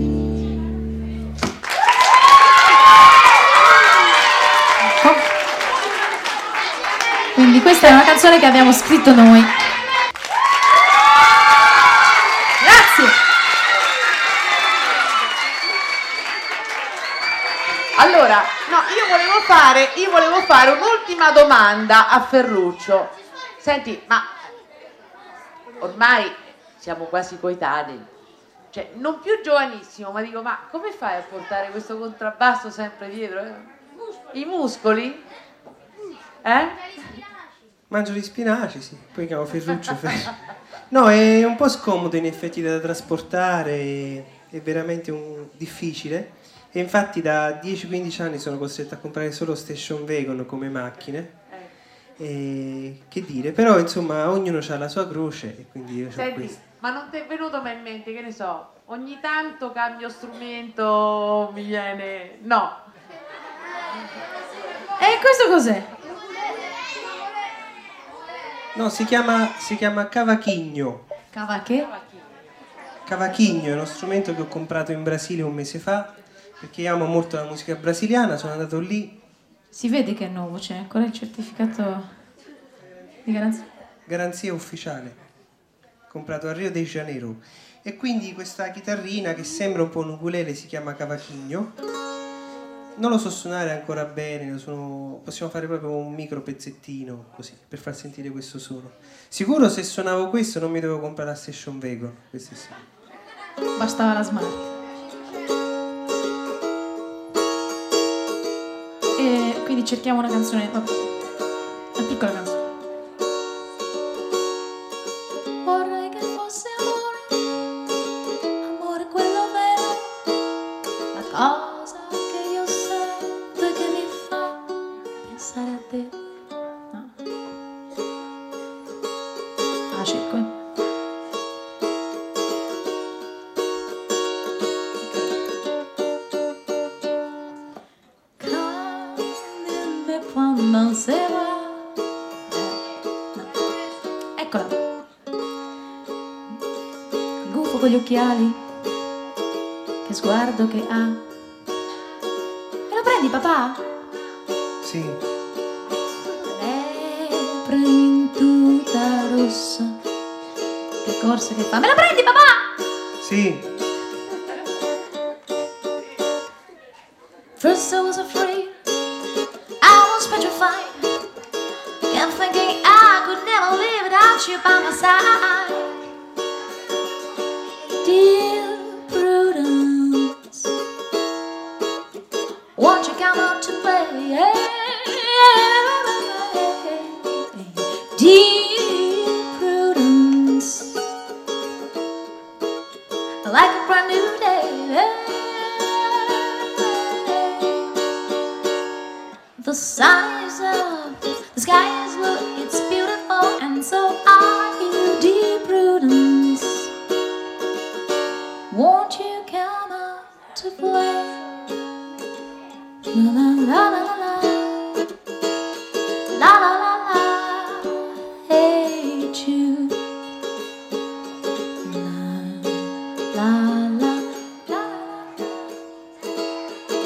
Quindi questa è una canzone che abbiamo scritto noi. Grazie. Allora, no, io volevo fare un'ultima domanda a Ferruccio. Senti, ma ormai siamo quasi coetanei, cioè non più giovanissimo, ma dico, ma come fai a portare questo contrabbasso sempre dietro? I muscoli? Mangio gli spinaci, sì, poi chiamo Ferruccio. No, è un po' scomodo in effetti da trasportare, è veramente difficile. E infatti da 10-15 anni sono costretto a comprare solo station wagon come macchine. E, che dire, però insomma ognuno ha la sua croce e quindi io ho questo. Ma non ti è venuto mai in mente, che ne so, ogni tanto cambio strumento, mi viene... No. E questo cos'è? No, si chiama cavaquinho. Che? Cavaquinho è uno strumento che ho comprato in Brasile un mese fa perché amo molto la musica brasiliana, sono andato lì. Si vede che è nuovo, c'è ancora il certificato di garanzia. Garanzia ufficiale, comprato a Rio de Janeiro. E quindi questa chitarrina che sembra un po' un ukulele si chiama cavaquinho. Non lo so suonare ancora bene, possiamo fare proprio un micro pezzettino così per far sentire questo suono. Sicuro se suonavo questo non mi dovevo comprare la station wagon, questo sì. Bastava la smart. E quindi cerchiamo una canzone, vabbè, una piccola canzone. Vorrei che fosse amore quello vero, la cosa che io sento e che mi fa pensare a te. No. Ah, cerco. Cámbiame cuando se va. No. Eccola. Gufo con gli occhiali, che sguardo che ha. Me lo prendi, papà? Sì. Lepre in tuta rossa, Che corsa che fa. Me la prendi, papà? Sì. First I was afraid, I was petrified, kept thinking I could never live without you by my side. Dear Prudence, won't you come out to play? Dear Prudence, like a brand new day. The sun is up, the sky is blue, it's beautiful, and so are you, dear Prudence. Won't you come out to play? La la la la la, la la la la, hey Jude. La la la la la.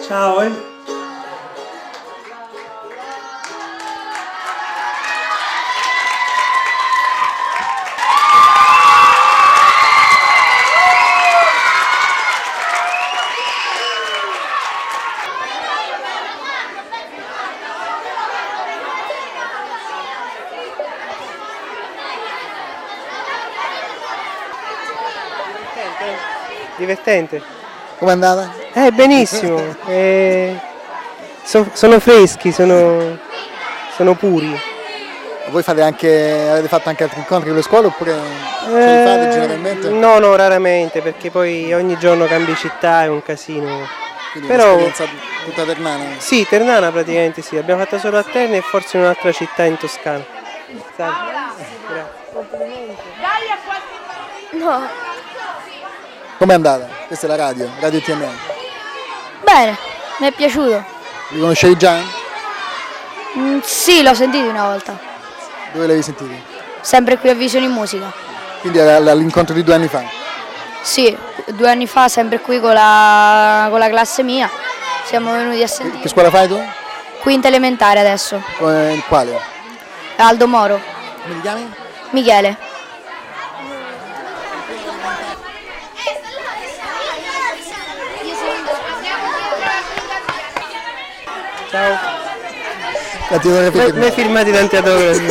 Ciao. Divertente. Com'è andata? Benissimo. Sono freschi, sono puri. Voi avete fatto anche altri incontri con le scuole oppure ce li fate generalmente? No, raramente, perché poi ogni giorno cambi città, è un casino. Quindi Però un'esperienza tutta ternana? Sì, Ternana praticamente sì, abbiamo fatto solo a Terni e forse in un'altra città in Toscana. Grazie. No. Com'è andata? Questa è la Radio TNL. Bene, mi è piaciuto. Li conoscevi già? Sì, l'ho sentito una volta. Dove l'avevi sentiti? Sempre qui a Visioni Musica. Quindi all'incontro di 2 anni fa? Sì, 2 anni fa, sempre qui con la classe mia. Siamo venuti a sentire. Che scuola fai tu? Quinta elementare adesso. Quale? Aldo Moro. Come ti chiami? Michele. Ciao. Mi hai firmati tanti autografi.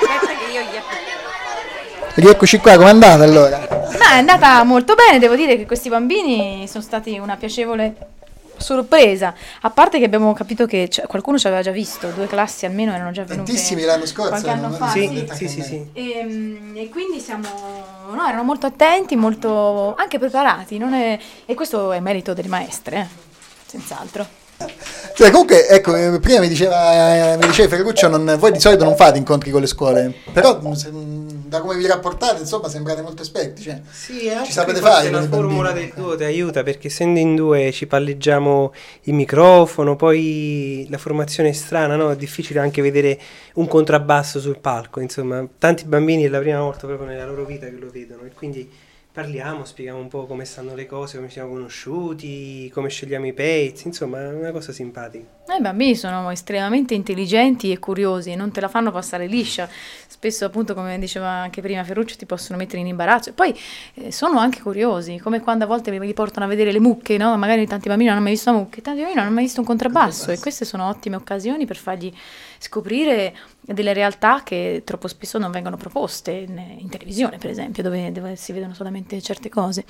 Rieccoci qua, com'è andata allora? È andata molto bene, devo dire che questi bambini sono stati una piacevole sorpresa, a parte che abbiamo capito che qualcuno ci aveva già visto, 2 classi almeno erano già venute tantissimi l'anno scorso, qualche anno fa. Sì. E quindi erano molto attenti, molto anche preparati, e questo è merito delle maestre, senz'altro. Cioè, comunque, ecco, prima mi diceva Ferruccio, voi di solito non fate incontri con le scuole, però da come vi rapportate, insomma, sembrate molto esperti, cioè, sì, ci sapete fare. La formula del duo ti aiuta, perché essendo in 2 ci palleggiamo il microfono, poi la formazione è strana, no? È difficile anche vedere un contrabbasso sul palco, insomma, tanti bambini è la prima volta proprio nella loro vita che lo vedono, e quindi parliamo, spieghiamo un po' come stanno le cose, come ci siamo conosciuti, come scegliamo i pezzi, insomma è una cosa simpatica. I bambini sono estremamente intelligenti e curiosi, non te la fanno passare liscia, spesso appunto come diceva anche prima Ferruccio ti possono mettere in imbarazzo, e poi sono anche curiosi, come quando a volte mi portano a vedere le mucche, no? Magari tanti bambini non hanno mai visto una mucca, tanti bambini non hanno mai visto un contrabbasso, e queste sono ottime occasioni per fargli scoprire delle realtà che troppo spesso non vengono proposte in televisione, per esempio, dove si vedono solamente certe cose.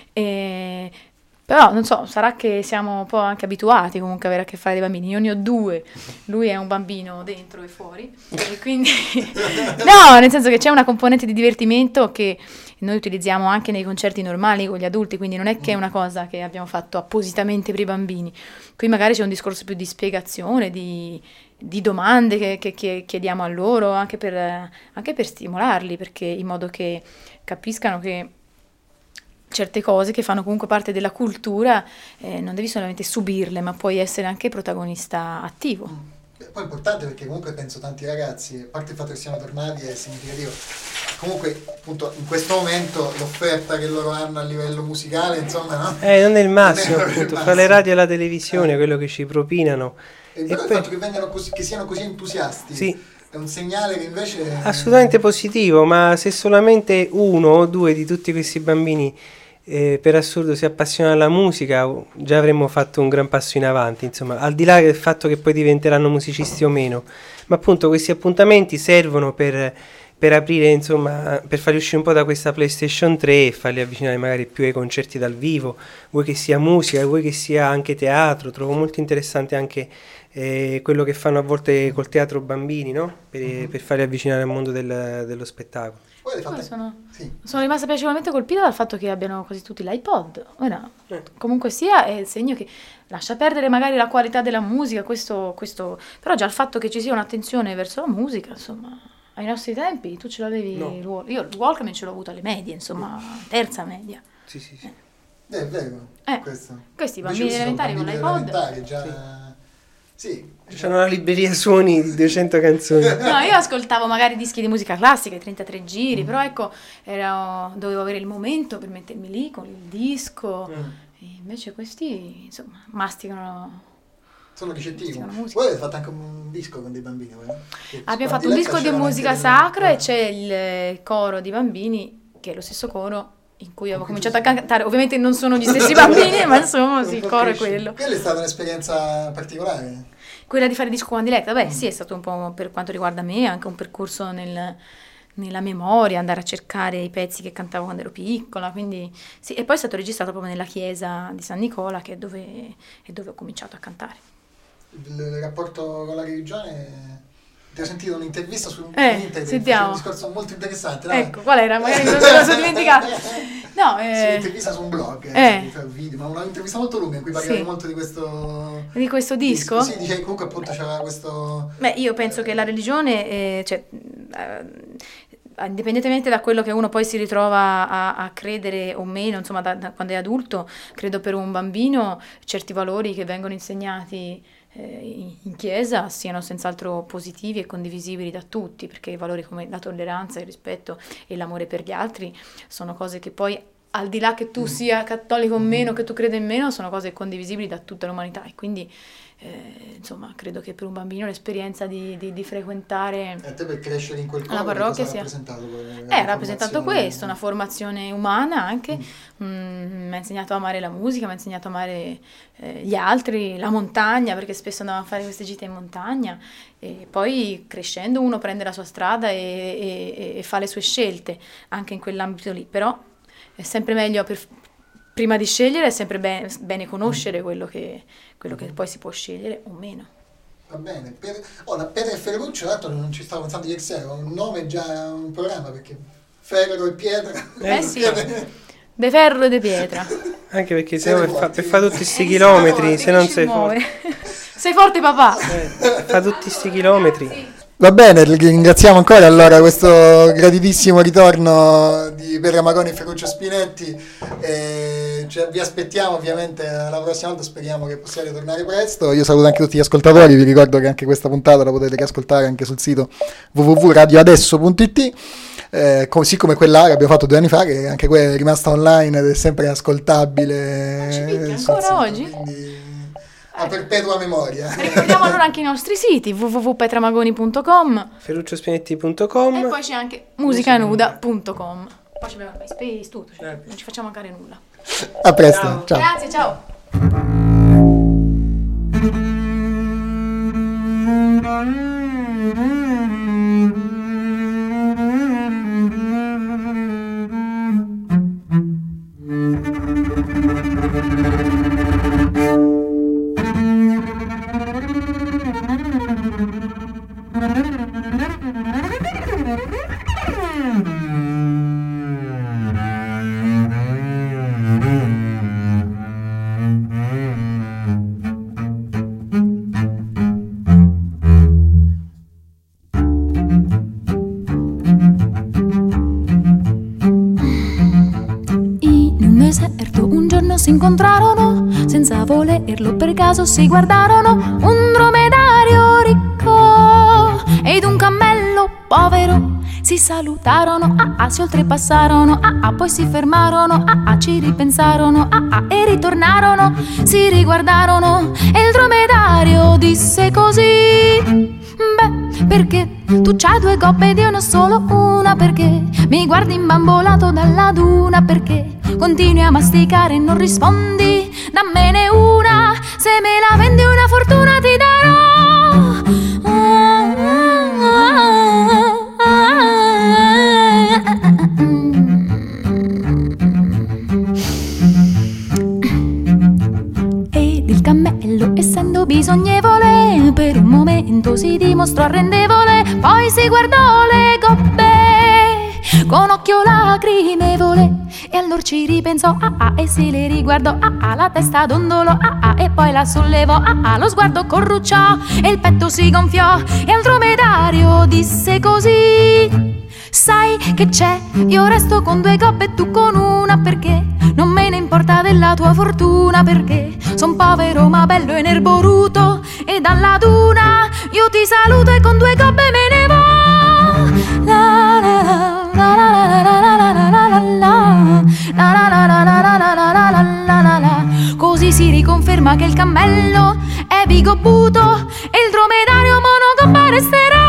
Però non so, sarà che siamo un po' anche abituati comunque a avere a che fare dei bambini. Io ne ho 2, lui è un bambino dentro e fuori, e quindi no, nel senso che c'è una componente di divertimento che noi utilizziamo anche nei concerti normali con gli adulti, quindi non è che è una cosa che abbiamo fatto appositamente per i bambini. Qui magari c'è un discorso più di spiegazione, di domande che chiediamo a loro, anche per stimolarli, perché in modo che capiscano che certe cose che fanno comunque parte della cultura non devi solamente subirle, ma puoi essere anche protagonista attivo. Poi è importante, perché comunque penso tanti ragazzi, a parte il fatto che siano tornati, è significativo. Comunque, appunto, in questo momento l'offerta che loro hanno a livello musicale, insomma, no? Non è il massimo, appunto, fra le radio e la televisione, quello che ci propinano. E però il fatto che siano così entusiasti, sì, è un segnale che invece assolutamente positivo, ma se solamente 1 o 2 di tutti questi bambini per assurdo si appassiona alla musica, già avremmo fatto un gran passo in avanti, insomma, al di là del fatto che poi diventeranno musicisti o meno, ma appunto questi appuntamenti servono per aprire, insomma, per farli uscire un po' da questa PlayStation 3 e farli avvicinare magari più ai concerti dal vivo, vuoi che sia musica, vuoi che sia anche teatro. Trovo molto interessante anche quello che fanno a volte col teatro bambini, no? Per farli avvicinare al mondo dello spettacolo. Sono rimasta piacevolmente colpita dal fatto che abbiano quasi tutti l'iPod. Ora, comunque sia, è il segno che lascia perdere magari la qualità della musica, questo, però già il fatto che ci sia un'attenzione verso la musica, insomma, ai nostri tempi tu ce l'avevi, io il Walkman ce l'ho avuto alle medie, insomma, terza media. Sì. È vero, questi bambini elementari con l'iPod sì. C'hanno una libreria suoni di 200 canzoni. No, io ascoltavo magari dischi di musica classica, i 33 giri, però ecco, dovevo avere il momento per mettermi lì con il disco, e invece questi, insomma, masticano Sono ricettivi. Musica. Voi avete fatto anche un disco con dei bambini? Abbiamo fatto un disco di musica sacra e c'è il coro di bambini, che è lo stesso coro in cui avevo cominciato a cantare. Ovviamente non sono gli stessi bambini, ma insomma sì, il coro è quello. Quella è stata un'esperienza particolare? Quella di fare disco con Diletta, beh sì, è stato un po', per quanto riguarda me, anche un percorso nella memoria, andare a cercare i pezzi che cantavo quando ero piccola, quindi sì. E poi è stato registrato proprio nella chiesa di San Nicola, che è dove ho cominciato a cantare. Il rapporto con la religione, ti ho sentito un'intervista su sentiamo. Un discorso molto interessante. Ecco, qual era? Magari me lo sono dimenticato. No, un'intervista su un blog, video, ma un'intervista molto lunga in cui parlavi molto di questo disco. Sì, dicevi comunque appunto c'era questo... Beh, io penso che la religione, indipendentemente da quello che uno poi si ritrova a credere o meno, insomma, da quando è adulto, credo per un bambino certi valori che vengono insegnati in chiesa siano senz'altro positivi e condivisibili da tutti, perché valori come la tolleranza, il rispetto e l'amore per gli altri sono cose che poi, al di là che tu sia cattolico o meno, che tu creda in meno, sono cose condivisibili da tutta l'umanità. E quindi insomma, credo che per un bambino l'esperienza di frequentare te per crescere in quel la parrocchia sia ha rappresentato questo, una formazione umana anche. Mi ha insegnato a amare la musica, mi ha insegnato a amare gli altri, la montagna, perché spesso andavo a fare queste gite in montagna, e poi crescendo uno prende la sua strada e fa le sue scelte anche in quell'ambito lì. Però è sempre meglio, prima di scegliere è sempre bene conoscere quello che poi si può scegliere o meno. Va bene. Per Ferruccio, tra l'altro non ci stavo pensando ieri sera, un nome è già un programma, perché ferro e pietra. Sì, de ferro e de pietra. Anche perché se no per fare tutti questi chilometri, se non sei forte. Sei forte papà. Fa tutti questi chilometri. Sì. Va bene, ringraziamo ancora allora questo graditissimo ritorno di Petra Magoni e Ferruccio Spinetti, vi aspettiamo ovviamente la prossima volta, speriamo che possiate tornare presto. Io saluto anche tutti gli ascoltatori, vi ricordo che anche questa puntata la potete riascoltare anche sul sito www.radioadesso.it, così come quella che abbiamo fatto 2 anni fa, che anche quella è rimasta online ed è sempre ascoltabile. Ci picchia ancora sito, oggi? Quindi a perpetua memoria. Ricordiamo allora anche i nostri siti: www.petramagoni.com, ferrucciospinetti.com, e poi c'è anche musicanuda.com. Poi abbiamo MySpace, tutto, non ci facciamo mancare nulla. A presto, ciao. Grazie, ciao. Si incontrarono senza volerlo, per caso si guardarono. Un dromedario ricco ed un cammello povero si salutarono, si oltrepassarono, poi si fermarono, ci ripensarono, e ritornarono, si riguardarono e il dromedario disse così: beh, perché tu c'hai 2 gobbe ed io ne ho solo una? Perché mi guardi imbambolato dalla duna? Perché continui a masticare e non rispondi? Dammene una, se me la vendi una fortuna ti darò. Ed il cammello, essendo bisognevole, per un momento si dimostrò arrendevole, poi si guardò le gobbe con occhio lacrimevole, e allora ci ripensò, e se le riguardò, la testa dondolò, e poi la sollevò, lo sguardo corrucciò e il petto si gonfiò, e al dromedario disse così: sai che c'è, io resto con 2 gobbe e tu con una, perché non me ne importa della tua fortuna, perché son povero ma bello e nerboruto, e dalla duna io ti saluto e con 2 gobbe me ne vo. La la la la la la la la la la la la la la la la la la la la. Così si si riconferma che il cammello è bigobuto e il dromedario monogamba resterà.